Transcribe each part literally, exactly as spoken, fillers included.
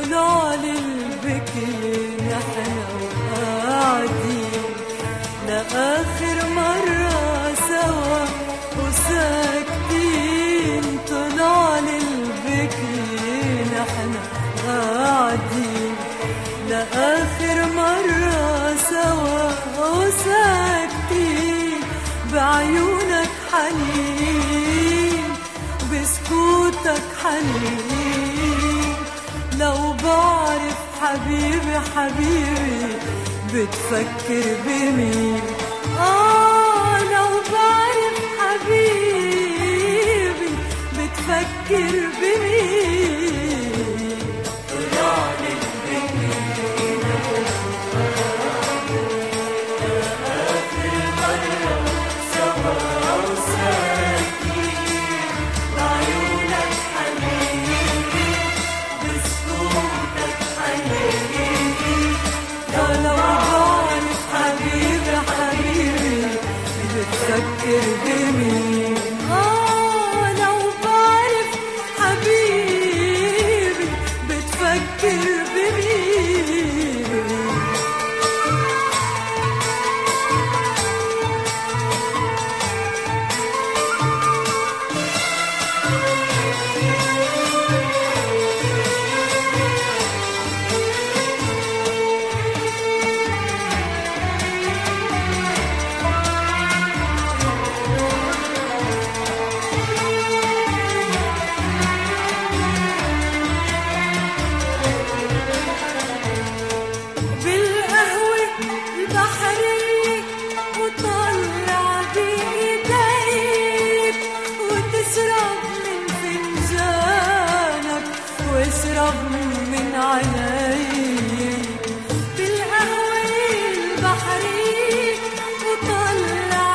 طلع للبكي نحنا وقاعدين لآخر مرة سوا وساكتين. طلع للبكي نحنا قاعدين لآخر مرة سوا وساكتين. بعيونك حنين بسكوتك حنين. لو بعرف حبيبي حبيبي بتفكر بمين. آه لو بعرف حبيبي بتفكر بمين. طلع للبكي لآخر مرة سوا وساكتين. بعيونك حنين بسكوتك حنين. لو بعرف حبيبي حبيبي بتفكر بمين. آه لو بعرف حبيبي بتفكر بمين. واشرب من عينيك بالقهوة البحرية وطلع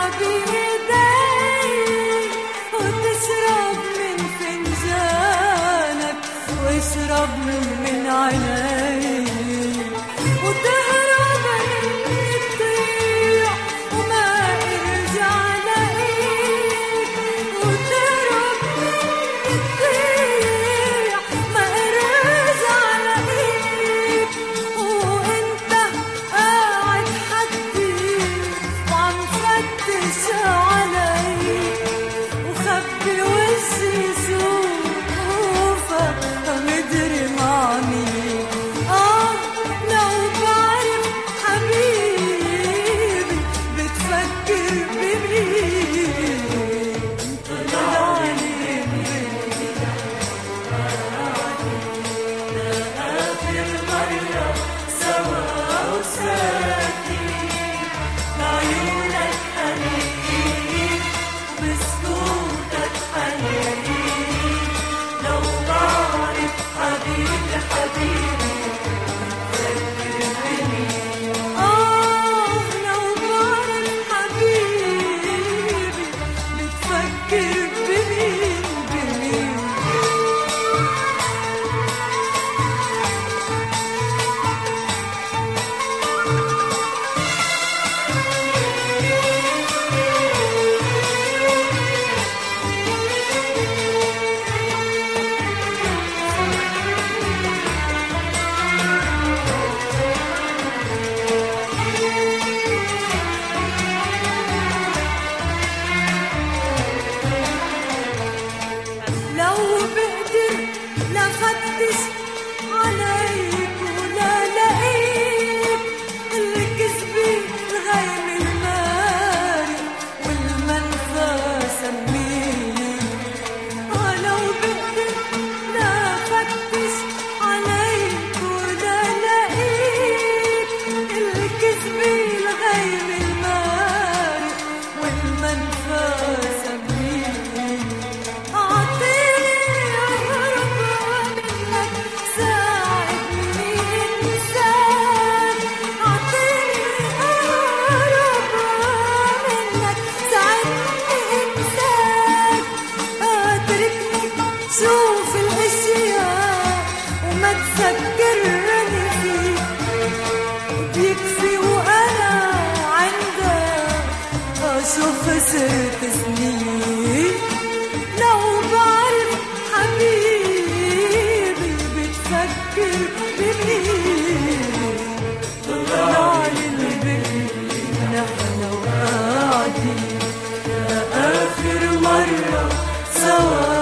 بإيديك وتشرب من فنجانك واشرب من عينيك وتهرب من الضياع وما ارجع لاقيك. وتهرب من الضياع ما ارجع لاقيك. وانت قاعد حدي وعم فتش عليك وخبي وشي شوفك مدري مع مين. آه لو بعرف حبيبي بتفكر بمين. طلع للبكي لآخر مرة سوا وساكتين. بعيونك حنين بسكوتك حنين. لو بعرف حبيبي حبيبي بتفكر بمين. آه لو بعرف حبيبي بتفكر بمين بمين. لو بقدر لفتش عليك ولا لقيت الكذبة الغيم المارق والمنفى سميك. آه لو بقدر لفتش عليك ولا لقيت الكذبة الغيم المارق والمنفى سميك. أعطيني أهرب منك ساعدني إنسان. أعطيني أهرب منك ساعدني إنسان. اتركني شوف الأشياء وما تذكرني فيك. بيكفي وأنا عندك شو خسرت سنين. لو بعرف حبيبي بتفكر بتفكر بمين؟ طلع للبيت نحن وقاعدين لآخر مرة سوا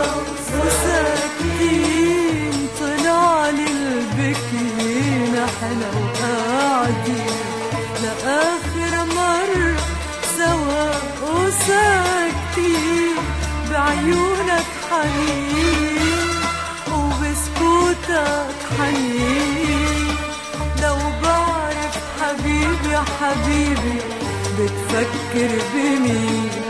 وساكتين. طلع للبكي نحن وقاعدين لآخر مرة سوا وساكتين. بعيونك حنين وبسكوتك حنين. لو بعرف حبيبي يا حبيبي بتفكر بمين؟